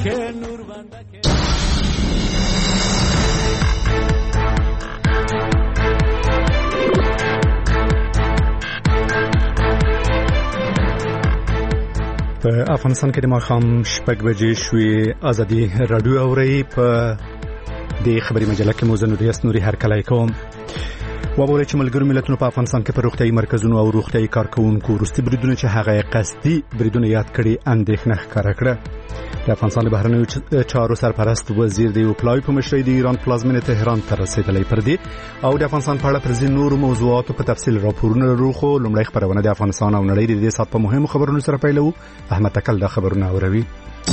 په افغانستان کې د ماښام 6 بجې شوې ازادي رادیو اوري په د خبري مجله کې موزه نوري هرکلی کوم وګورئ چې ملګرو ملتونو په افغانستان کې په روغتيایي مرکزونو او روغتيایي کارکونکو وروستي بریدونه چې هغه قصدي بریدونه یاد کړي اندېښنه ښکاره کړه. د افغانستان د بهرنیو چارو سرپرست وزیر د یوپلای په مشرۍ د ایران پلازمینه تهران ته رسیدلی پر دې او د افغانستان په اړه پر ځینو نورو موضوعاتو په تفصیل راپورونه لرو. خو لومړی خبرونه د افغانستان او نړۍ د دې سات په مهمو خبرونو سره پیلوو. احمد تکل دا خبرونه اوروي.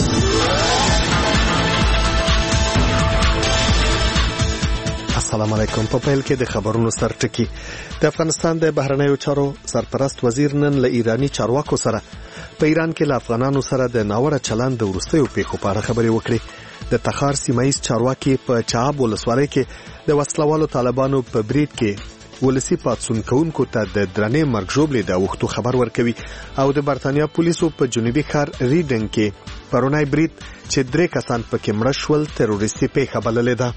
السلام علیکم. په پیل کې د خبرونو سرټکی. د افغانستان د بهرنیو چارو سرپرست وزیر نن له ایرانی چارواکو سره په ایران کې له افغانانو سره د ناوړه چلند د وروستیو پیښو په اړه خبرې وکړې. د تخار سیمایي چارواکي په چاب ولسوالۍ کې د وسلوالو طالبانو په برید کې ولسی پاتسون کوونکو ته د درنې مرګ ژوبلې د وختو خبر ورکوي او د برتانیا پولیسو په جنوبي ښار ریډنګ کې پرونای برید چې 3 کسان پکې مړه شول تروریستي پیښه بللې ده.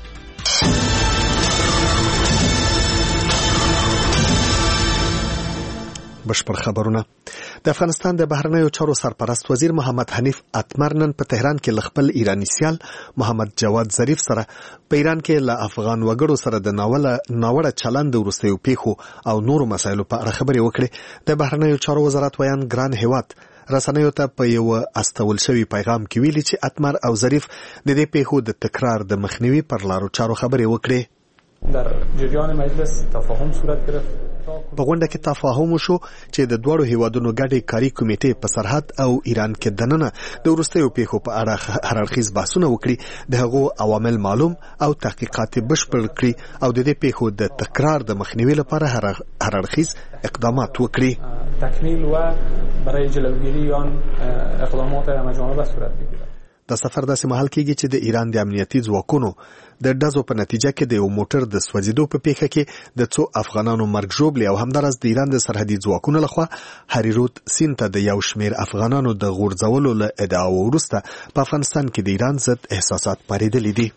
بشپړ خبرونه. د افغانستان د بهرنیو چارو سرپرست وزیر محمد حنیف اتمر نن په تهران کې ل خپل ایرانی سیال محمد جواد ظریف سره په ایران کې له افغان وګړو سره د ناوړه چلند وروستیو پیښو او نورو مسایلو په اړه خبرې وکړې. د بهرنیو چارو وزارت ویان ګران هیواد رسنیو ته په یو استول شوی پیغام کې ویلي چې اتمر او ظریف د دې پیښو د تکرار د مخنیوي پر لارو چارو خبرې وکړې. در جریان مجلس تفاهم صورت گرفت. په غونډه کې تفاهم وشو چې د دوړو هیوادونو ګډې کاری کمیټې په سرحد او ایران کې دننه د وروستیو پیښو په اړه هررخیز بحثونه وکړي، د هغو عوامل معلوم او تحقیقات بشپړ کړي او د دې پیښو د تکرار د مخنیوي لپاره هررخیز اقدامات وکړي. تکمیل و برای جلوگیری آن اقدامات مجموعه صورت بگیرد. د سفر داسې مهال کېږي چې د ایران د امنیتي ځواکونو د ډزو په نتیجه کې د یو موټر د سوځېدو په پیښه کې د څو افغانانو مرګ ژوبلې او همدارس د ایران د سرحدي ځواکونو لخوا هریروت سیند ته د یو شمیر افغانانو د غورځولو له ادعاو وروسته په افغانستان کې د ایران ضد احساسات پارېدلي دي.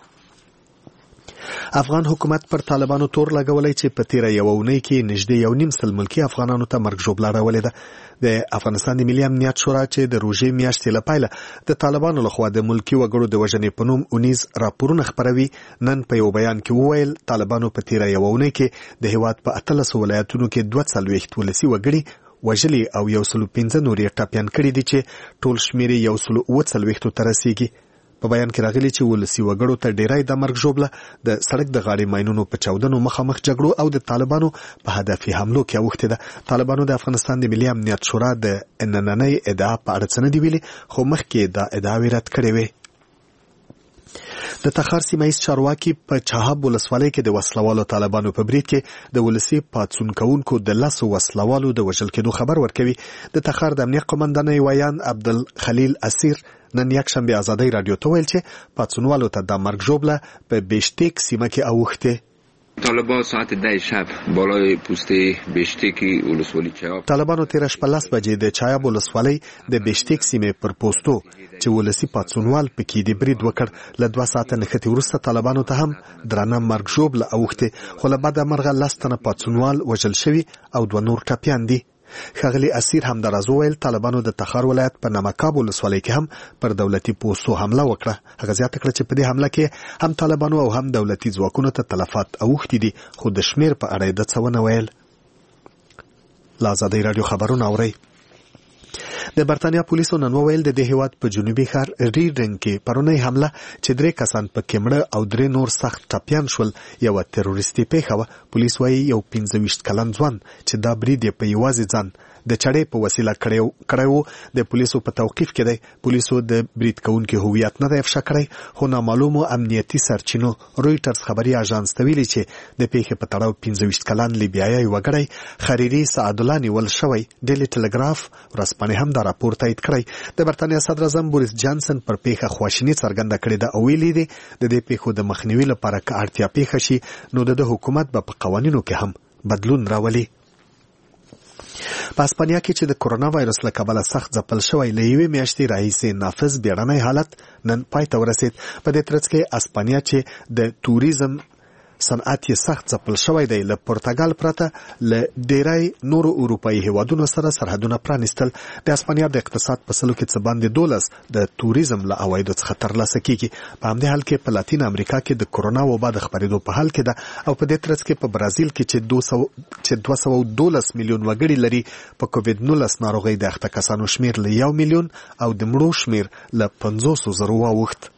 افغان حکومت پر طالبانو تور لګولای چې په تیره یو اونۍ کې نږدې 1.5 ملکی افغانانو ته مرګ ژوبله راولې ده. د افغانستان د ملي امنیت شورا چې د روژې میاشتې لپاره د طالبانو لخوا د ملکی وګړو د وژنې په نوم 19 راپورونه خپروي، نن په یو بیان کې وویل طالبانو په تیره یو اونۍ کې د هیواد په 18 ولایتونو کې 42 ولسی وګړي وژلي او 115 نورې ټاپیان کړي دي چې ټول شمیر 140 ته رسیږي. په بیان کې راغلي چې ولسی وګړو ته ډیرای د مرګ ژوبله د سړک د غاړې ماینونو په چاودنو مخامخ جګړو او د طالبانو په هدفي حملو کې اوښتې ده. طالبانو د افغانستان د ملي امنیت شورا د نننۍ ادعا په اړه څه نه دي ویلي، خو مخکې دا ادعاوې رد کړې وې. د تخار سیمایي چارواکي په چاهاب ولسوالۍ کې د وسلوالو طالبانو په برید کې د ولسی پاتسون کوونکو د 10 وسلوالو د وژل کېدو خبر ورکوي. د تخار د امنیت قومندان ویان عبدالخلیل اسیر نن یکشنبه ازادي رادیو ته ویل چې پاتسونوالو ته د مرګ ژوبله په بیشتیک سیمه کې اوښته. طالبان ساعت 10 شب بالای پوسته بیشتیکی ولسوالی چایاب طالبانو 13 بجې د چایاب ولسوالۍ د بیشتیک سیمې پر پوسټو چې ولسی پاتسونوال پکې د برید وکړ له 2 ساعته نښتې وروسته طالبانو ته هم درانه مرګ ژوبله اوښته، خو له بده مرغه 10 تنه پاتسونوال وژل شوي او 2 نور ټپیان دي. ښاغلي اسیر همداراز وویل طالبانو د تخار ولایت په نمکاب ولسوالۍ کې هم پر دولتي پوستو حمله وکړه. هغه زیاته کړه چې په دې حمله کې هم طالبانو او هم دولتي ځواکونو ته تلفات اوښتي دي، خو د شمیر په اړه یې څه ونه ویل. له ازادۍ راډیو خبرونه اورئ. د برتانیا پولیسو نن وویل د دې هیواد په جنوبي ښار ریډنګ کې پرونی حمله چې 3 کسان پکې مړه او 3 نور سخت ټپیان شول یو تروریستي پیښه وه. پولیس وايي یو 25 کلن ځوان چې دا برید په یوازې ځان د چړې په وسیله کړی د پولیسو په توقیف کې دی. پولیسو د برید کوونکي هویت نه دی افشا کړی، خو نامعلومو امنیتي سرچینو رویټرز خبري اژانس ته ویلي چې د پیښې په تړاو 25 کلن لیبیایي وګړی خریری سعدالله نیول شوی. ډیلی ټلګراف ورځپاڼې هم دا راپور تایید کړی. د برتانیا صدر اعظم بوریس جانسن پر پیښه خواشیني څرګنده کړې ده او ویلي دی د دې پیښو د مخنیوي لپاره که اړتیا پیښه شي نو د حکومت به په قوانینو کې هم بدلون راولي. په اسپانیا کې چې د کورونا وایرس له کبله سخت ځپل شوی له یوې میاشتې راهیسې نافذ بیړنی حالت نن پای ته ورسید. په دې ترڅ کې اسپانیا چې د توریزم صنعت یې سخت ځپل شوی دی له پرتګال پرته له ډیری نورو اروپایي هیوادونو سره سرحدونه پرانیستل. د اسپانیا د اقتصاد په سلو کې څه باندې 12 د توریزم له عوایدو څخه ترلاسه کیږي. په همدې حال کې په لاتین امریکا کې د کورونا وبا د خپرېدو په حال کې ده او په دې ترڅ کې په برازیل کې چې 212 میلیون وګړي لري په کووډ 19 ناروغۍ د اخته کسانو شمیر له 1 میلیون او د مړو شمیر له 500,000 واوښت.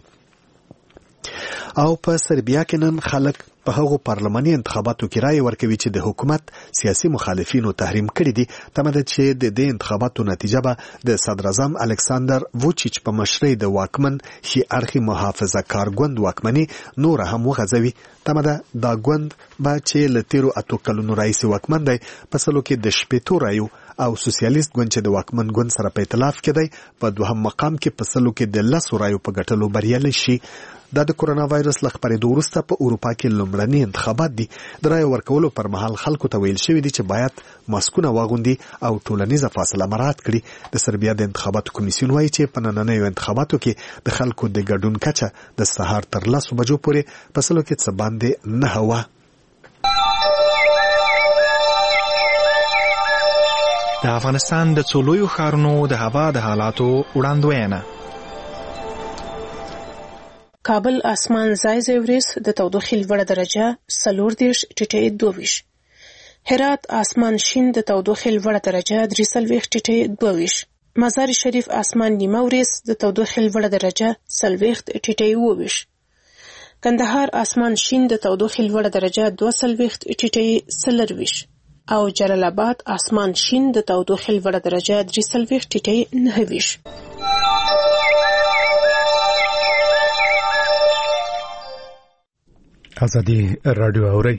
او په سربیا کې نن خلک په هغو پارلماني انتخاباتو کې رائے ورکوي چې د حکومت سیاسي مخالفینو تحریم کړي دي. تمه ده چې د دې انتخاباتو نتیجه به د صدر اعظم الکساندر ووچیچ په مشرۍ د واکمن ښي اړخي محافظه کار ګوند واکمني نور هم وغځوي. تمه ده دا ګوند به چې له تیرو 8 کلونو راهیسې واکمن دی په سلو کې د 15 رایو او سوسیالیست ګوند چې د واکمن ګوند سره په ائتلاف کې دی په دوهم مقام کې په سلو کې د 10 رایو په ګټلو بریالی شي. دا د کورونا وایرس له خپرېدو وروسته په اروپا کې لومړني انتخابات دي. د رایې ورکولو پر مهال خلکو ته ویل شوي دي چې باید ماسکونه واغوندي او ټولنیزه فاصله مراعات کړي. د سربیا د انتخاباتو کمیسیون وایي چې په نننیو انتخاباتو کې د خلکو د ګډون کچه د سهار تر 10 بجو پورې په سلو کې څه باندې 9 وه. د افغانستان د څو لویو ښارونو د هوا د حالاتو وړاندوینه. کابل اسمان ځای ځای وریځ د تودوخې لوړه درجه 40 ټیټه 22. هرات اسمان شین د تودوخې لوړه درجه 43 ټیټه 22. مزار شریف اسمان نیمه وریځ د تودوخې لوړه درجه 40 ټیټه 22. کندهار اسمان شین د تودوخې لوړه درجه 42 ټیټه 40. او جلال آباد اسمان شین د تودوخې لوړه درجه 43 ټیټه 29. ازادي رادیو اوري.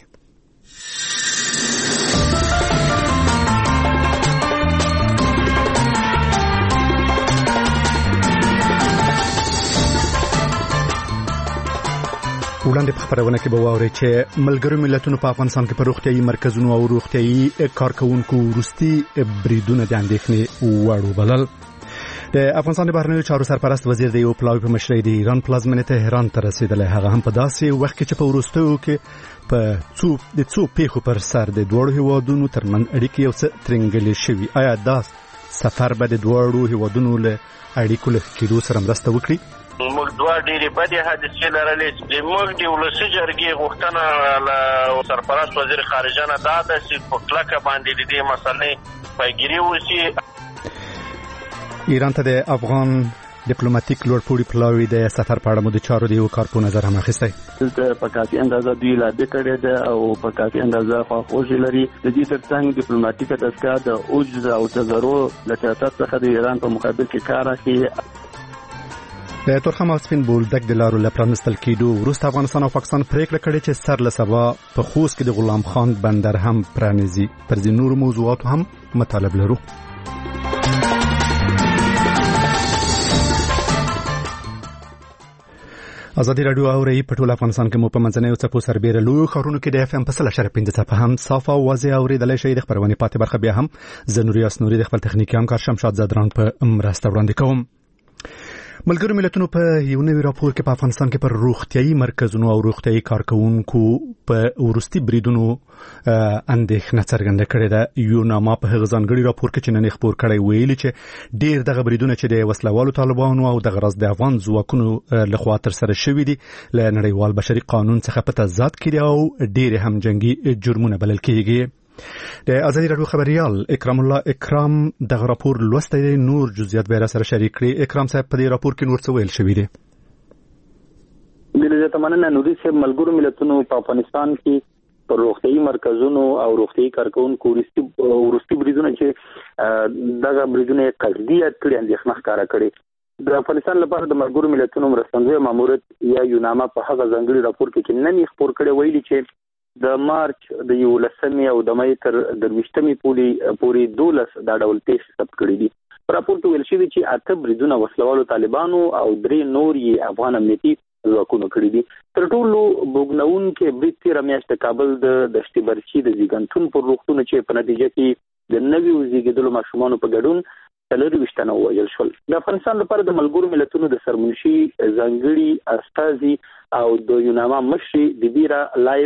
وړاندې په خبرونه کې به واورئ چې ملګرو ملتونو په افغانستان کې په روغتيایي مرکزونو او روغتيایي کارکونکو وروستي بریدونه د اندېښنې وړ وبلل. د افغانستان د بهرنیو چارو سرپرست وزیر د یو پلاوی په مشرۍ د ایران پلازمینې تهران ته رسیدلی. هغه هم په داسې وخت کې چې په وروستیو کې په څو پیښو پر سر د دوړو هیوادونو ترمن اړیکې یو څه ترنګلې شوي. آیا دا سفر به د دوړو هیوادونو له اړیکو له کېدو سره مرسته وکړي؟ موږ دوه ډېرې بدې حادثې لرلې. موږ د ولسي جرګې غوښتنه له سرپرست وزیر خارجه نه دا ده چې په کلکه باندې د دې مسلې پیګیري وشي. ایران ته د افغان ډیپلوماټیک لوړپوړي پلاوی د سفر په اړه مو د چارو د یو کارپو نظر هم اخیستی. دلته په کافي اندازه دوی لابي کړې ده او په کافي اندازه خواخوږي لري. د دې ترڅنګ ډیپلوماټیکه دستګاه د اوج او تزرع له سیاست څخه د ایران په مقابل کې کار اخلي. د تورخم او سپین بولدک د لارو له پرانستل کېدو وروسته افغانستان او پاکستان پریکړه کړې چې سر له سبا په خوست کې د غلام خان بندر هم پرانیزي. پر دې نورو موضوعاتو هم مطالب لرو. ازادي رادیو اوري په ټول افغانستان کې مو په منځنیو څپو سربېره لویو ښارونو کې د اف ام په 100.5 څپه هم صاف او واضح اورېدلی شئ. د خبرونې پاتې برخه بیا هم زه نوریاس نوري د خپل تخنیکي همکار شمشاد زدران په مرسته وړاندې کوم. ملګرو ملتونو په یو نوی راپور کې په افغانستان کې پر روغتيایي مرکزونو او روغتيایي کارکونکو په ورستي بریدونو اندېښنه څرګنده کړې ده. یو نامه په هغه ځانګړي راپور کې چې نن خبر کړی ویلي چې ډېر دغه بریدونه چې د وسلوالو طالبانو او د غرض د افغان ځواکونو لخوا تر سره شوي دي له نړیوال بشري قانون څخه په تضاد کې دي او ډېر هم جنگي جرمونه بلل کېږي. د ازادي رادیو خبريال اکرام الله اکرام دغه راپور لوستی نور جزئیات به را سره شریک کړي. اکرام صاحب په دې راپور کې نور څه ویل شوی دی؟ د تمنه نوري صاحب ملګرو ملتونو په افغانستان کې پر روغتيایي مرکزونو او روغتيایي کارکونکو ورستي بریدونه چې دغه بریدونه قصدیت کړي اندېښنه ښکاره کړي. د افغانستان لپاره د ملګرو ملتونو مرستندوی ماموریت یا یوناما په هغه ځانګړي راپور کې نن خبر کړي ویلي چې د مارچ د 11 او د مې تر 23 پورې 12 دا ډول پیښې ثبت کړې دي. راپور کې ویل شوی چې 8 بریدونه وسلوالو طالبانو او 3 نور یې افغان امنیتي ځواکونو کړې دي. تر ټولو بوګنون کې برید تیر میاشت کابل د دشت برچی د زیګنتون پر روغتون چې په نتیجه کې د نویو زیږیدلو ماشومانو په ګډون 23 تنه ووژل شول. د افغانستان لپاره د ملګرو ملتونو د سرمنشي ځانګړي استازي او د یوناما مشر دیبیرا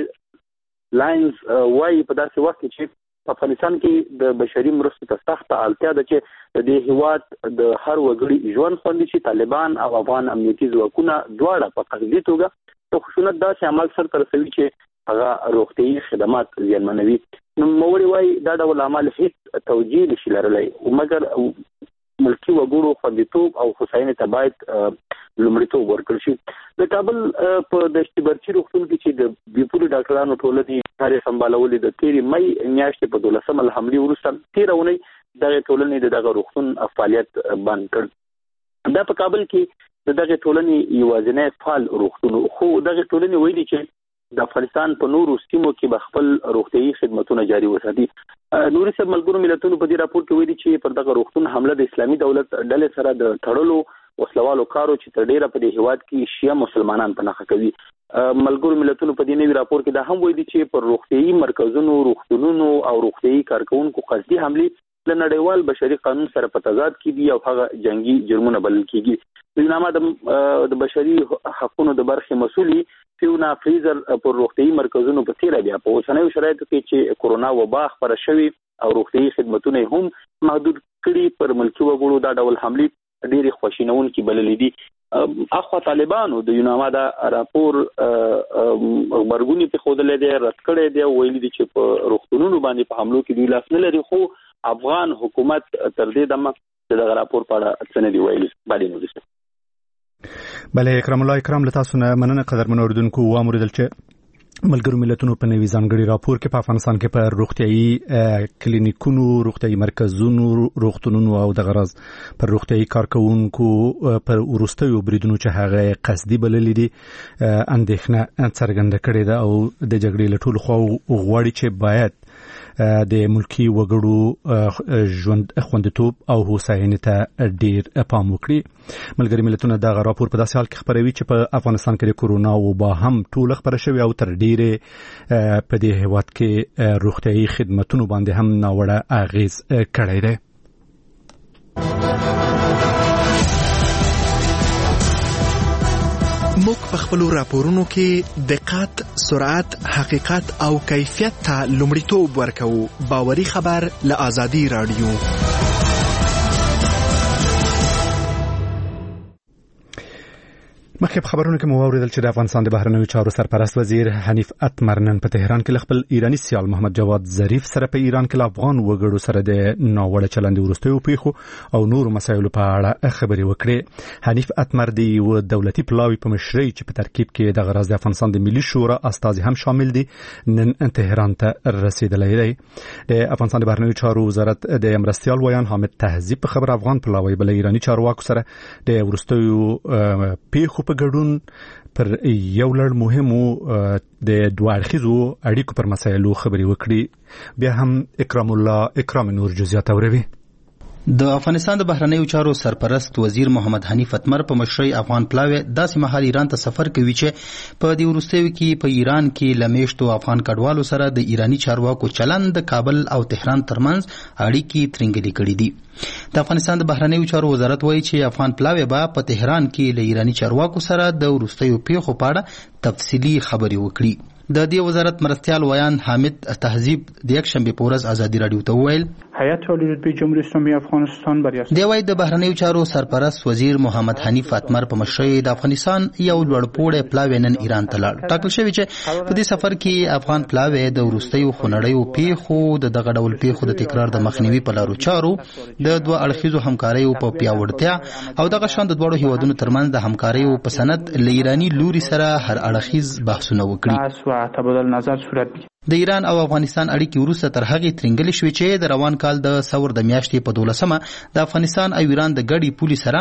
لاینز وايي په داسې وخت کې چې په افغانستان کې د بشري مرستو ته سخته اړتیا ده چې د دې هیواد د هر وګړي ژوند خوندي شي. طالبان او افغان امنیتي ځواکونه دواړه په قصدي توګه د خشونت داسې عمل سرته رسوي چې هغه روغتیايي خدمات زیانمنوي. نو موري وايي دا ډول اعمال هیڅ توجیه نشي لرلی مګر ملکی وګړو خوندیتوب او هوساینې ته باید لومړیتوب ورکړل شي. د کابل په دشت برچي روغتون کې چې د بیپوري ډاکټرانو ټولنې کار سمبالولې د 13 مې میاشتې په 12 حملې وروسته 13 اونۍ دغه ټولنې دغه روغتون فعالیت بند کړ. دا په کابل کې دغه ټولنې یوازینی فعال روغتون خو دغه ټولنې ویلي چې د افغانستان په نورو سیمو کې به خپل روغتیايي خدماتونه جاري وساتي. نوري سب ملګرو ملتونو په دې راپور کې ویلي چې پر دغه روغتون حمله د اسلامي دولت ډلې سره د تړلو وسلوالو کارو چې تر ډیره په دې هیواد کې شیعه مسلمانان په نخښه کوي. ملګرو ملتونو په دې نوي راپور کې دا هم ویلي چې پر روغتیايي مرکزونو روغتونونو او روغتیايي کارکونکو قصدي حملې له نړیوال بشري قانون سره په تضاد کې دي او هغه جنگي جرمونه بلل کیږي. د بشري حقوقو د برخې مسؤلي فیونا فریزر پر روغتیايي مرکزونو په تیر بیا په اوسنیو شرایطو کې چې کورونا وبا خپره شوې او روغتیايي خدماتونه هم محدود کړي پر ملکی وګړو دا ډول حملې ډېری خوشینونکي بللې دي. اخوا طالبانو د یوناما دا راپور خبرګونی په خوده دی رد کړی دی ویلي دي چې په روغتونونو باندې په حملو کې دوی لاس نه لري خو افغان حکومت تر دې دمه دغه راپور په اړه څه نه دی ویلي. باندې بله اکرام الله اکرام لتاسو نه مننه قدرمن اوریدونکو و امریدل چې ملګرو ملتونو په نوي ځانګړي راپور کې په افغانستان کې په روغتيايي کلینیکونو روغتيايي مرکزونو روغتونونو او د غرض پر روغتيايي کارکونکو پر ورستیو بریدونو چې هغه قصدي بللې دي اندېښنه څرګنده کړې ده او د جګړې له ټولو خواو غواړي چې باید د ملکی وګړو ژوند خوندیتوب او هوساینې ته ډیر پام وکړي. ملګري ملتونه دا راپور په داسې حال کې خبروي چې په افغانستان کې د کورونا وبا هم ټول خبره شوی او تر ډیره په دې هیواد کې روغتیايي خدماتونو باندې هم ناوړه اغیز کړی دی. موږ په خپل راپورونو کې دقت، سرعت، حقیقت او کیفیت ته لومړیتوب ورکوو. باوري خبر له آزادي رادیو. مخکې خبرونه کې مو اوریدل چې د افغانستان د بهرنیو چارو سرپرست وزیر حنیف اتمر نن په تهران کې خپل ایرانی سیال محمد جواد ظریف سره په ایران کې افغان وګړو سره د ناوړه چلند وروستیو پیښو او نورو مسایلو په اړه خبرې وکړې. حنیف اتمر د یو دولتي پلاوی په مشرۍ چې په ترکیب کې د غرض د افغانستان د ملي شورا استازي هم شامل دي نن تهران ته رسیدلی دی. د افغانستان د بهرنیو چارو وزارت د مرستیال ویان حامد تهذیب په خبر افغان پلاوی بل ایرانی چارواکو سره د وروستیو پیښو ګډون پر یو لړ مهمو د دوه اړخیزو اړیکو پر مسایلو خبرې وکړي. بیا هم اکرام نور جزئیات اوروي. د افغانستان د بهرنیو چارو سرپرست وزیر محمد حنیف اتمر په مشرۍ افغان پلاوی داسې مهال ایران ته سفر کوي چې په دې وروستیو کې په ایران کې لمیشتو افغان کډوالو سره د ایرانی چارواکو چلند د کابل او تهران ترمنځ اړیکې ترنګلې کړې دي. د افغانستان د بهرنیو چارو وزارت وایي چې افغان پلاوی به په تهران کې له ایرانی چارواکو سره د وروستیو پیښو په اړه تفصیلي خبرې وکړي. د دې وزارت مرستیال ویان حامد تهذیب د یک شنبه په ورځ آزادي رادیو ته وویل هیئت عالی رتبه جمهوری اسلامی افغانستان برای دی وای د بهرنیو چارو سرپرست وزیر محمد حنیف اتمر په مشرۍ د افغانستان یو لوړپوړی پلاوی نن ایران ته لاړ. ټاکل شوی چې په دې سفر کې افغان پلاوی د وروستیو خونړیو پیښو د دغه ډول پیښو د تکرار د مخنیوي په لارو چارو د دوه اړخیزو همکاریو په پیاوړتیا او دغه شان د دواړو هیوادونو ترمنځ د همکاریو په سند له ایرانی لوري سره هر اړخیز بحثونه وکړي. د ایران او افغانستان اړیکې وروسته تر هغې ترنګلې شوې چې د روان کال د سور د میاشتې په 12 د افغانستان او ایران د ګډې پولې سره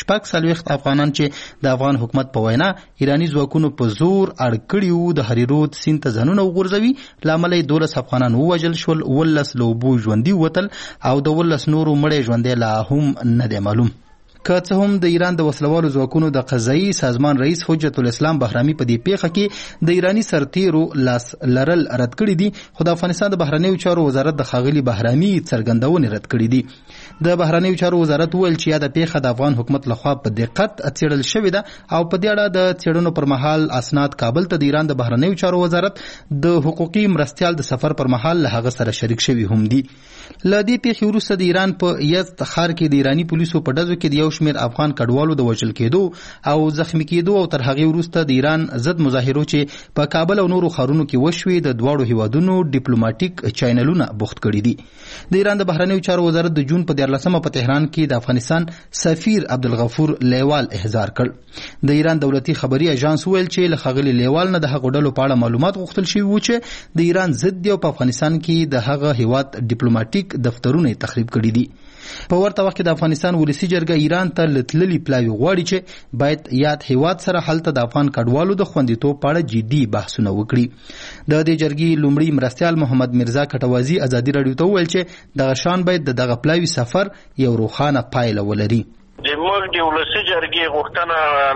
46 افغانان چې د افغان حکومت په وینا ایرانی ځواکونو په زور اړ کړي وو د هریرود سیند ته ځانونه وغورځوي لامل یې 12 افغانان ووژل شول 19 له اوبو ژوندي وتل او د 19 نورو مړی ژوندی لا هم نه دی معلوم. که څه هم د ایران د وسلوالو ځواکونو د قضایي سازمان رئیس حجت الاسلام بهرامي په دې پیښه کې د ایرانی سرتیرو لاس لرل رد کړی دي، خو د افغانستان د بهرنیو چارو وزارت د ښاغلي بهرامي څرګندونې رد کړې دي. د بهرنیو چارو وزارت وویل چې دا پیښه د افغان حکومت لخوا په دقت څېړل شوې ده او په دې اړه د څېړنو پر مهال اسناد کابل ته د ایران د بهرنیو چارو وزارت د حقوقي مرستیال د سفر پر مهال له هغه سره شریک شوي هم دي. له دې پیښې وروسته د ایران په یزد ښار کې د ایراني پولیسو په ډزو کې د یو شمېر افغان کډوالو د وژل کېدو او زخمي کېدو او تر هغې وروسته د ایران ضد مظاهرو چې په کابل او نورو ښارونو کې وشوې د دواړو هیوادونو ډیپلوماټیک چینلونه بوخت کړي دي. د ایران د بهرنیو چارو وزارت د جون په 14 په تهران کې د افغانستان سفیر عبدالغفور لیوال احضار کړ. د ایران دولتي خبري اژانس ویل چې له ښاغلي لیوال نه د هغو ډلو په اړه معلومات غوښتل شوي وو چې د ایران ضد دي او په افغانستان کې د هغه هیواد ډیپلوماټیک دفترونه تخریب کړي دي. په ورته وخت کې د افغانستان ولسي جرګه ایران ته لتللي پلاوی غواړي چې باید یاد هیواد سره هلته د افغان کډوالو د خوندیتوب په اړه جدي بحثونه وکړي. د دې جرګې لومړي مرستیال محمد مرزا کټوازي ازادي راډیو ته وویل چې دغه شان باید د دغه پلاوی سفر یو روښانه پایله ولري. د موږ د ولسي جرګې غوښتنه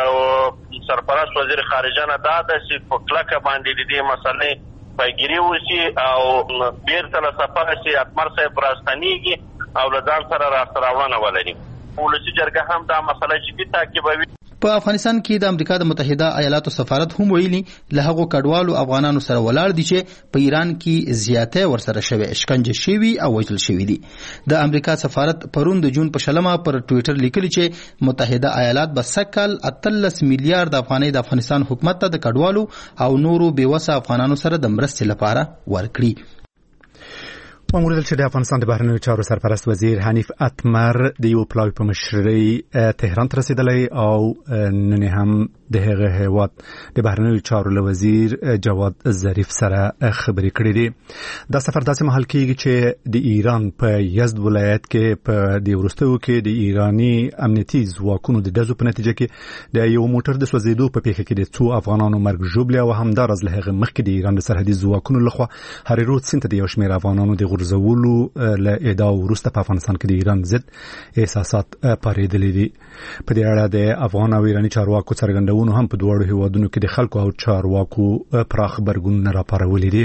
له سرپرست وزیر خارجه نه دا ده چې په کلکه باندې د دې مسلې پیګیري وشي او بیرته له سفره چې اتمر صاحب راستنیږي او له ځان سره راستراوړنه ولري. ولسي جرګه هم دا مسله جدي تعقیبوي. په افغانستان کې د امریکا د متحده ایالاتو سفارت هم ویلي له هغو کډوالو افغانانو سره ولاړ دي چې په ایران کې زیاته ورسره شوی اشکنجه شوی او وژل شوی دي. د امریکا سفارت پرون د جون په شلمه پر ټوئیټر لیکلي چې متحده ایالات به سکل 13 میلیارډ افغانۍ د افغانستان حکومت ته د کډوالو او نورو بیوسه افغانانو سره د مرستې لپاره ورکړي. وموردل چې د افغانستان د بهرنیو چارو سرپرست وزیر حنیف اتمر د یو پلاوی په مشرۍ تهران ته رسیدلی او نن هم د هغه هیواد د بهرنیو چارو له وزیر جواد ظریف سره خبرې کړې دي. دا سفر داسې مهال کېږي چې د ایران په یزد ولایت کې په دې وروستیو کې د ایراني امنیتي ځواکونو د ډزو په نتیجه کې د یو موټر د سوځېدو په پیښه کې د څو افغانانو مرګ ژوبلی او همداراز له هغه مخکې د ایران د سرحدي ځواکونو لخوا هاري رود سیند ته د یو شمېر افغانانو د غورځولو له ادعا وروسته په افغانستان کې د ایران ضد احساسات پارېدلي دي. په دې اړه د افغان او ایراني چارواکو څرګندونو هم په دواړو هیوادونو کې د خلکو او چارواکو پراخ غبرګونونه راپارولي دي.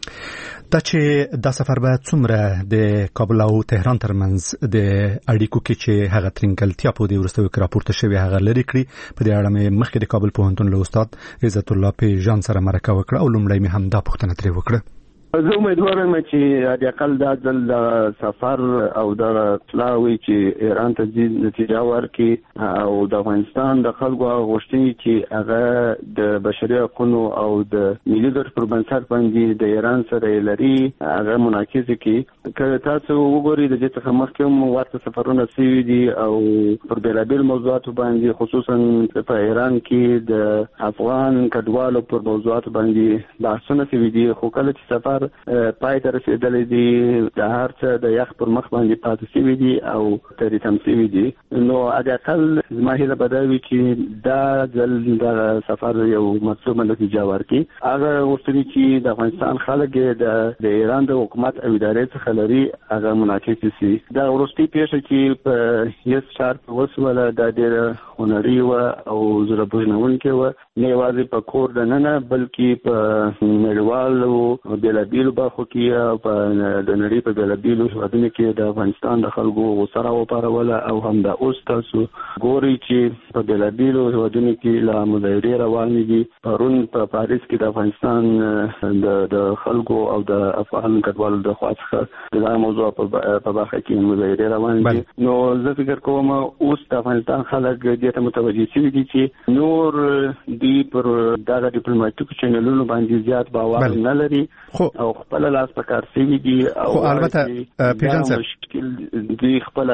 دا چې دا سفر به څومره د کابل او تهران ترمنځ د اړیکو کې چې هغه ترنګلتیا په دې وروستیو کې راپورته شوې هغه لرې کړي، په دې اړه مې مخکې د کابل پوهنتون له استاد عزت الله پیژان سره مرکه وکړه او لومړی مې هم دا پوښتنه ترې وکړه. زه امیدوار یم چې د اقل دا ځل د سفر او د پلاوی چې ایران ته ځي نتیجه ورکړي او د افغانستان د خلکو غوښتنې چې هغه د بشري حقوقو او د ملي ګټو پر بنسټ باندې د ایران سره لري هغه منعکس کړي. که تاسو وګورئ د دې څخه مخکې هم ورته سفرونه شوي دي او پر بېلابېلو موضوعاتو باندې خصوصا په ایران کې د افغان کډوالو پر موضوعاتو باندې بحثونه شوي دي، خو کله چې سفر پای ته رسیدلی دي د هر څه د یخ پر مخ باندې پاتې شوي دي او تریتم شوي دي. نو حداقل زما هیله به دا وي چې دا ځل د سفر یو مطلوبه نتیجه ورکړي. هغه غوښتنې چې د افغانستان خلک د ایران د حکومت او ادارې څخه لري هغه منعکس شي. دا وروستۍ پیښه چې په یز ښار کې وسوله دا ډېره هنري وه او زړه بوژنونکې وه، نه یوازې په کور دننه بلکې په نړیوالو بېلابېلو برخو کې په د نړۍ په بېلابېلو هېوادونو کې د افغانستان د خلکو غوسه راوپاروله او همدا اوس تاسو ګورئ چې په بېلابېلو هېوادونو کې لا مظاهرې روانې دي. پرون په پاریس کې د افغانستان د خلکو او د افغان کډوالو د خوا څخه د دغه موضوع په برخه کې مظاهرې روانې دي. نو زه فکر کوم اوس د افغانستان خلک دې ته متوجه شوي دي چې نور دوی پر دغه ډیپلوماټیکو چینلونو باندې زیات باور نه لري او خپل لاس په کار شوي دي او البته پیژن صاحب مشکل دوی خپل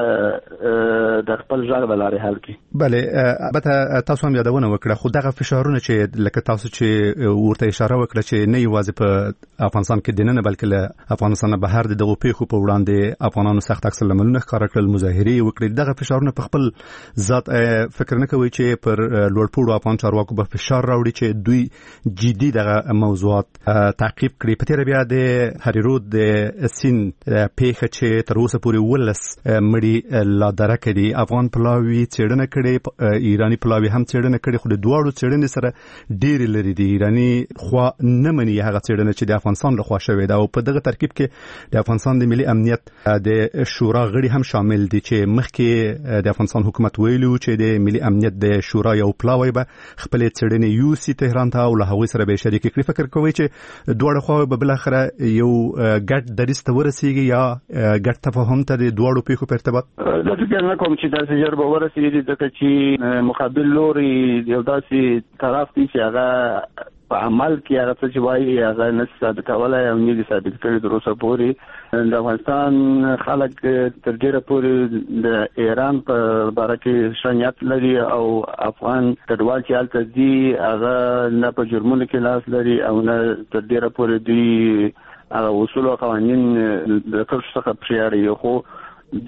د خپل ژغ د لارې حل کړي. بله البته تاسو هم یادونه وکړه، خو دغه فشارونه چې لکه تاسو چې ورته اشاره وکړه چې نه یوازې په افغانستان کې دننه بلکې له افغانستان بهر د دغو پیښو په وړاندې افغانانو سخت عکس العملونه ښکاره کړل، مظاهرې وکړې. دغه فشارونه په خپل ذات فکر نه کوي چې پر لوړپوړو افغان چارواکو به فشار راوړي چې دوی جدي دغه موضوعات تعقیب کړي؟ په تېره بیا یا د هریرود د سین پیښه چې تر اوسه پورې ولس مړي لا درک دي افغان پلاوی څېړنه کړي ایرانی پلاوی هم څېړنه کړي خو د دواړو څېړنې سره ډېر لري دي ایرانی خو نه مني هغه څېړنه چې د افغانستان لخوا شوې ده او په دغه ترکیب کې د افغانستان د ملي امنیت د شورا غړي هم شامل دي چې مخکې د افغانستان حکومت ویلو چې د ملي امنیت د شورا یو پلاوی به خپل څېړنې یوسي تهران ته او له هغوی سره به شریک کړي. فکر کوي چې دواړه خواوې به بالاخره یو ګډ دریځ ته ورسیږي یا ګډ تفاهم ته د دواړو پیښو په ارتباط؟ زه فکر نه کوم چې داسې ژر به ورسیږي ځکه چې مقابل لوري یو داسې طرف دی چې هغه په عمل کې هغه څه چې وایي هغه نشي ثابت کولای او نه دي ثابت کړي تر اوسه پورې. د افغانستان خلک تر ډېره پورې د ایران په باره کې ښه نیت لري او افغان کډوال چې هلته دي هغه نه په جرمونو کې لاس لري او نه تر ډېره پورې دوی هغه اصول او قوانین د کړشو څخه پرې اړوي. خو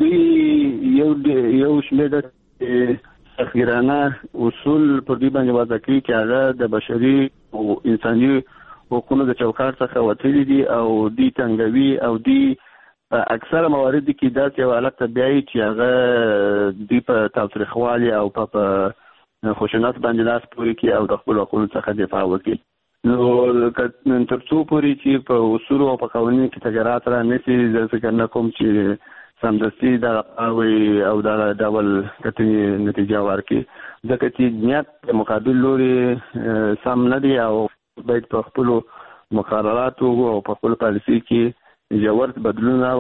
دوی یو شمېر تخیرانه اصول پر دې باندې وضع کوي چې هغه د بشري او انساني حقوقو د چوکاټ څخه وتلي دي او دوی تنګوي او دوی په اکثره موارد کې داسې یو حالت ته بیایي چې هغه دوی په تاوتریخوالي او په خشونت باندې لاس پورې کړي او د خپلو حقونو څخه دفاع وکړي. نو تر څو پورې چې په اصولو او په قوانینو کې تغیرات رانشي زه فکر نه کوم چې سمدستي دغه پلاوی او دغه ډول کتنې نتیجه ورکړي ځکه چې نیت د مقابل لوري سم نه دی او باید په خپلو مقرراتو او په خپلو پالیسي کې ژور بدلونونه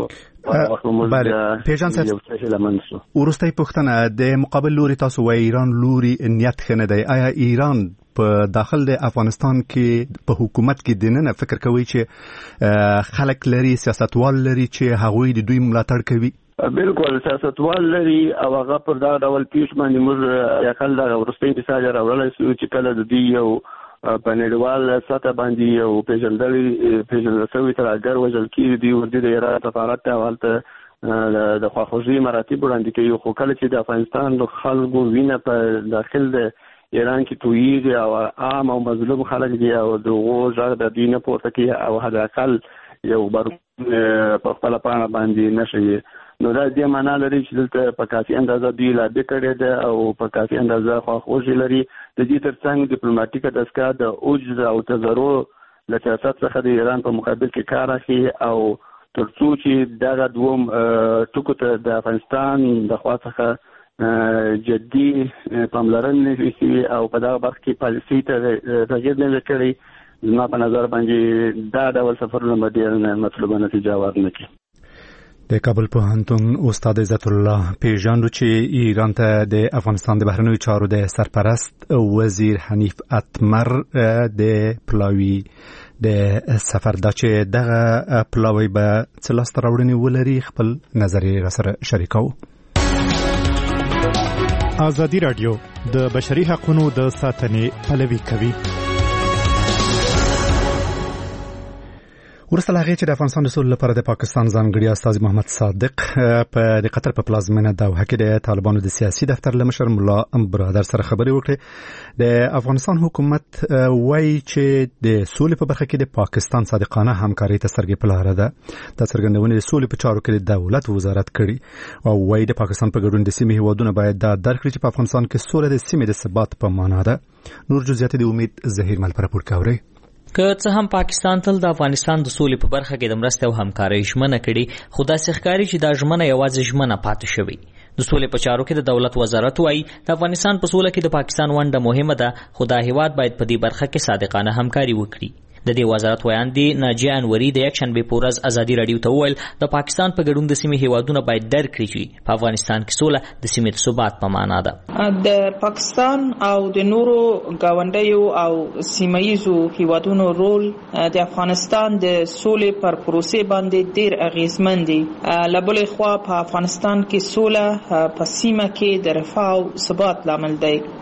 پیژان صاحب وروستۍ پوښتنه د مقابل لوري تاسو وایي ایران لوري نیت ښه نه دی. آیا ایران په داخل د افغانستان کې په حکومت کې دننه فکر کوي چې خلک لري سیاستوال لري چې هغوی د دوی ملاتړ کوي؟ بالکل سیاستوال لري او هغه پر دا ډول پیښ باندې موږ یقل دا وروستۍ مثال راوړلی شو چې کله د دوی یو په نړیوال سطح باندې یو پیژندل شوی ترهګر وژل کېږي دوی ورځي د ایران سفارت ته هلته د خواخوږۍ مراتب وړاندې کوي. خو کله چې د افغانستان د خلکو وینه په داخل د ایران کې تویږي او عام او مظلوم خلک دي او دغو غږ د دوی نه پورته کوي او حد اقل یو په خپله پاڼه باندې نشي نو دا دې معنا لري چې دلته په کافي اندازه دوی لابي کړې ده او په کافي اندازه خواخوږي لري. د دې ترڅنګ ډیپلوماټیکه دستګاه د اوج او تضرع له سیاست څخه د ایران په مقابل کې کار اخلي او تر څو چې دغه دوم ټکو ته د افغانستان د خوا څخه جدي پاملرنه وشي او په دغه برخه کې پالیسي ته تغیر نه کړي زما په نظر باندې دا ډول سفرونه ډېر مطلوبه نتیجه ورنکړي. د کابل پوهنتون استاد عزت الله پیژاندو چې ایران ته د افغانستان د بهرنیو چارو د سرپرست وزیر حنیف اتمر د پلاوی د سفر دا چې دغه پلاوی به څه لاسته راوړنې ولري خپل نظر یې راسره شریکو. ازادي راډیو د بشري حقوقو د ساتنې پلوي کوي. ورسته لاغې چې د افغانستان د سولې لپاره د پاکستان ځانګړي استازي محمد صادق په د قطر په پلازمینه دوحه کې د طالبانو د سیاسي دفتر لمشر ملا برادر سره خبرې وکړې. د افغانستان حکومت وایي چې د سولې په برخه کې د پاکستان صادقانه همکاري ته سترګې په لاره ده. د څرګندونې د سولې په چارو کې د دولت وزارت کړي او وایي د پاکستان په ګډون د سیمې هیوادونه باید دا درک کړي چې په افغانستان کې سوله د سیمې د ثبات په معنا ده. نور جزئیات د امید زهیر مل پر راپور کوي. که څه هم پاکستان تل د افغانستان د سولې په برخه کې د مرستې او همکارۍ ژمنه کړې خو داسې ښکاري چې دا ژمنه یوازې ژمنه پاتې شوې. د سولې په چارو کې د دولت وزارت وایي د افغانستان په سوله کې د پاکستان ونډه مهمه ده خو دا هیواد باید په دې برخه کې صادقانه همکاري وکړي. د دې وزارت ویاندې ناجیه انوري د یک شنبه په ورځ ازادي راډیو ته وویل د پاکستان په ګډون د سیمې هیوادونه باید درک کړي چې په افغانستان کې سوله د سیمې د ثبات په معنا ده. د پاکستان او د نورو ګاونډیو او سیمه‌ییزو هیوادونو رول د افغانستان د سولې پر پروسې باندې ډېر اغیزمن دی. له بلې خوا په افغانستان کې سوله په سیمه کې د رفاه او ثبات لامل دی.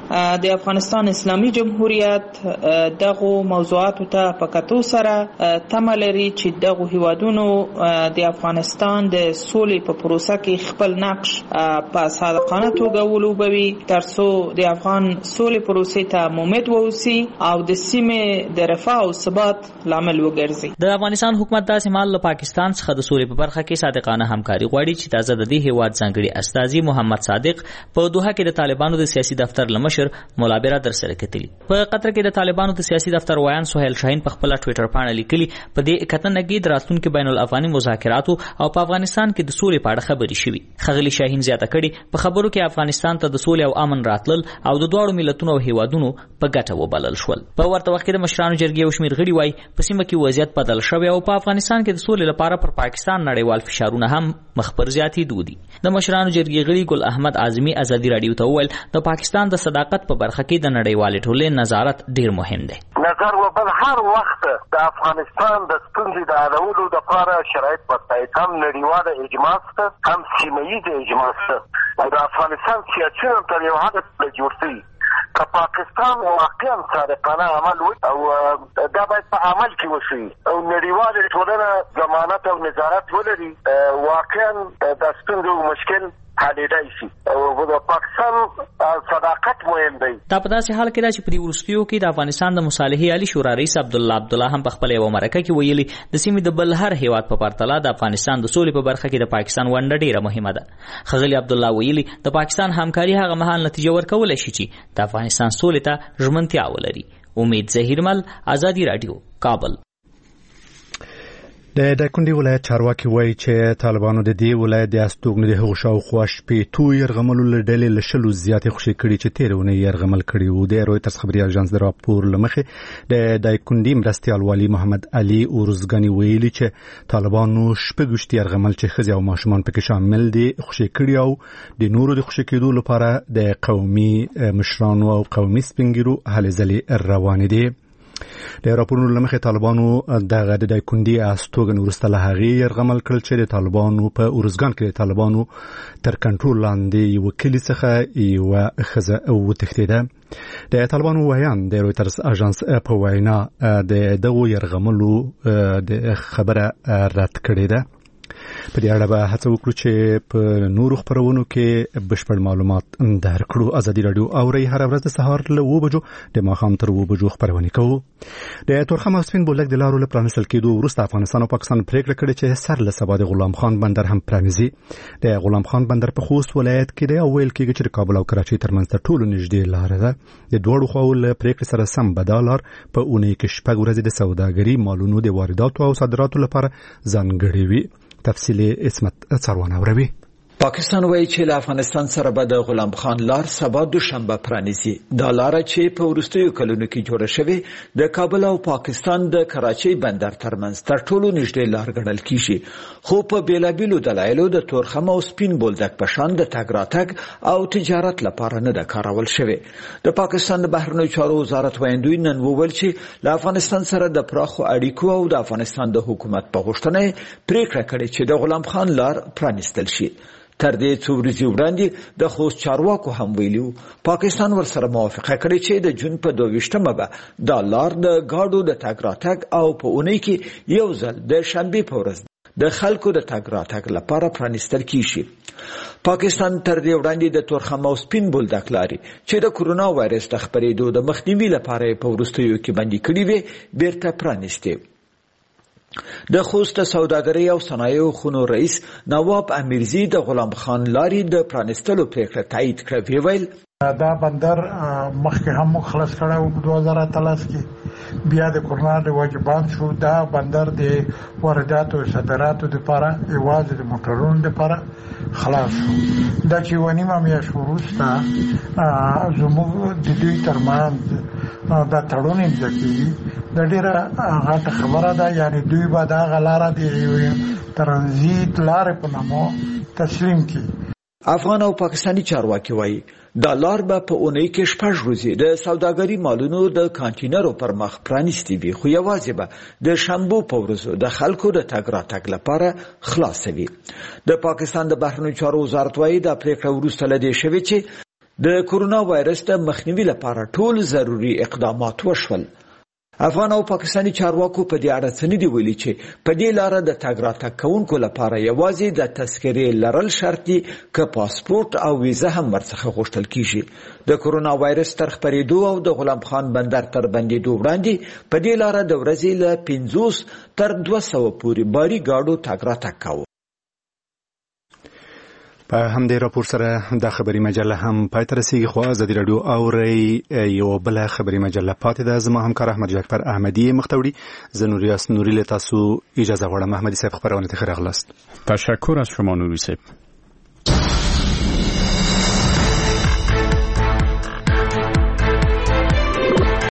د افغانستان اسلامي جمهوریت دغه موضوعات ته په کتو سره تمه لري چې دغه هیوادونو د افغانستان د سولې په پروسه کې خپل نقش په صادقانه توګه ولوبوي ترڅو د افغان سولې پروسې ته مومد واوسي او د سیمې د رفاه او ثبات لامل وګرځي. د افغانستان حکومت داسې مال له پاکستان څخه د سولې په برخه کې صادقانه همکاري غواړي چې تازه د دې هیواد ځانګړي استازي محمد صادق په دوحه کې د طالبانو د سیاسي دفتر لمشر مولا برادر سره کتلي. په قطر کې د طالبانو د سیاسي دفتر وایان سهیل شاهین په خپل ټوئیټر باندې لیکلي په دې کتنه کې د راتلونکو بین الافغاني مذاکراتو او په افغانستان کې د سولې په اړه خبرې شوې. خغلی شاهین زیاته کړي په خبرو کې افغانستان ته د سولې او امن راتلل او د دواړو ملتونو او هیوادونو په ګټه وبلل شول. په ورته وخت کې د مشرانو جرګې او شمیر غړي وایي په سیمه کې وضعیت بدل شوی او په افغانستان کې د سولې لپاره پر پاکستان نړیوال فشارونه هم مخبر زیاتېدو دي. د مشرانو جرګې غړي ګل احمد اعظمي ازادي رادیو ته وویل د پاکستان د صداقت په برخه کې د نړیوالې ټولنې نظارت ډیر مهم دی. نظر وبل هر وخت د افغانستان د ستونزې د حلولو لپاره شرایط برابر هم نړیواله اجماع شته هم سیمه‌ییزه اجماع شته او د افغانستان سیاسي تر یو حد جوړ شوی که پاکستان واقعا صادقانه عمل وکړي او دا باید په عمل کې وشي او نړیواله ټولنه ضمانت او نظارت ولري واقعا د ستونزو مشکل حلیدای شي او د پاکستان صداقت مهم دی. دا په داسې حال کې دا چې په دې وروستیو کې د افغانستان د مصالحې عالی شورا رئیس عبدالله هم په خپل یو مرکه کې ویلي د سیمې د بل هر هیواد په پرتله د افغانستان د سولې په برخه کې د پاکستان ونډه ډیره مهمه ده. خغلی عبدالله ویلي د پاکستان همکاري هغه مهال نتیجه ورکولای شي چې د افغانستان سولې ته ژمنتیا ولري. امید ظهیرمل، آزادی رادیو، کابل. د دایکنډي ولایت چارواکي وایي چې طالبانو د دې ولایت د استوګنې د هغو شاوخوا شپېتو یرغملو له ډلې له شلو زیاتې خوشې کړي چې تېره اونۍ یرغمل کړي وو. د رویټرز خبري اژانس د راپور له مخې د دایکنډي مرستیال والي محمد علي اورزګاني ویلي چې طالبانو شپږ یرغمل چې ښځې او ماشومان پکې شامل دي خوشې کړي او د نورو د خوشې کېدو لپاره د قومي مشرانو او قومي سپینګیرو هلې ځلې روانې دي. د راپورونو له مخې طالبانو دغه د دایکنډي استوګن وروسته له هغې یرغمل کړل چې د طالبانو په اورزګان کې د طالبانو تر کنټرول لاندې یوه کلي څخه یوه ښځه وتښتېده. د طالبانو وایان د رویټرز اژانس په وینا د دغو یرغملو د خبره رد کړې ده. په دې اړه به هڅه وکړو چې په نورو خپرونو کې بشپړ معلومات درکړو. آزادي رادیو اوري هر ورځ د سهار له 9 بجو د ماښام تر 9 بجو خپرونه کوو. د تورخم او سپین بولدک د لارو له پرانیستل کېدو وروسته افغانستان او پاکستان پریکړه کړې چې سر له سبا د غلام خان بندر هم پرانیزي. د غلام خان بندر په خوست ولایت کې دی او ویل کېږي چې د کابل او کراچۍ ترمنځ تر ټولو نږدې لار ده. د دوړو خواو له پریکړې سره سم بدالار په اونۍ کې شپږ ورځې د سوداګري مالونو د وارداتو او صادراتو لپاره ځانګړې وي. تفصیلی اسمت څاروانه وروي. پاکستان وایي چې له افغانستان سره به د غلام خان لار سبا دوشنبه پرانیزي. دا لار چې په وروستیو کلونو کې جوړه شوې د کابل او پاکستان د کراچۍ بندر ترمنځ تر ټولو نږدې لار ګڼل کیږي، خو په بیلابیلو دلایلو د تورخم او سپین بولدک په شان د تګ راتګ او تجارت لپاره نه ده کارول شوې. د پاکستان د بهرنیو چارو وزارت ویاندوی نن وویل چې له افغانستان سره د پراخو اړیکو او د افغانستان د حکومت په غوښتنه پریکړه کړې چې د غلام خان لار پرانیستل شي. تر دې څو ورځې وړاندې د خوست چارواکو هم ویلي پاکستان ورسره موافقه کړې چې د جون په 22مه به دا لار د ګاډو د تګ راتګ او په اونۍ کې یو ځل د شنبې په ورځ د خلکو د تګ راتګ لپاره پرانیستل کیږي. پاکستان تر دې وړاندې د تورخم او سپین بولدک لارې چې د کورونا وایرس د خپرېدو د مخنیوي لپاره په وروستیو کې بندي کړې وې بیرته پرانیستې. د خوست سوداګرۍ او صنایعو خونو رئیس نواب امیرزی د غلام خان لارې د پرانیستلو پریکړه تایید کړه. ویل دا بندر مخکې هم خلاص کړو په 2013 کې بیا د کورونا د واجبان شو. دا بندر د وارداتو او صادراتو لپاره ایواز د موټرونو لپاره خلاص شو. دا چې ونیمه میاشت وروسته زموږ د دوی ترمنځ دا تړون امضا کیږي. دا ډیره غټه خبره ده، یعنی دوی به دا غلاره د ترانزیت لارې په نامه تسلیم کړي. افغان او پاکستانی چارواکي وایي دا لار به په اونۍ کې شپږ ورځې د سوداګري مالونو د کانټینرو پر مخ پرانیستي وي، خو یوازې به د شنبو په ورځو د خلکو د تګ راتګ لپاره خلاصوي. د پاکستان د بهرنیو چارو وزارت وایي دا پریکړه وروسته له دې شوې چې د کورونا وایرس د مخنیوي لپاره ټول ضروري اقدامات وشول. افغان او پاکستاني چارواکو په دې اړه څه نه دی ویلي چې په دې لاره د تګ راتګ کوونکو لپاره یوازې د تذکرې لرل شرط دي که پاسپورت او ویزه هم ورڅخه غوښتل کیږي. د کورونا وایرس تر خپرېدو او د غلام خان بندر تر بندېدو وړاندې په دې لاره د ورځې له 50 تر 200 پورې باري ګاډو تګ راتګ کاوه. په همدې راپور سره د خبري مجله هم پای ته رسیږي، خو ازادي رادیو اوري یو بل خبري مجله پاتې ده. زما همکار احمد جعفر احمدی مختوړي، زه نوریاس نوری له تاسو اجازه غواړم. احمدی صاحب خبرونه ته راغلاست. تشکر از شما نوری صاحب.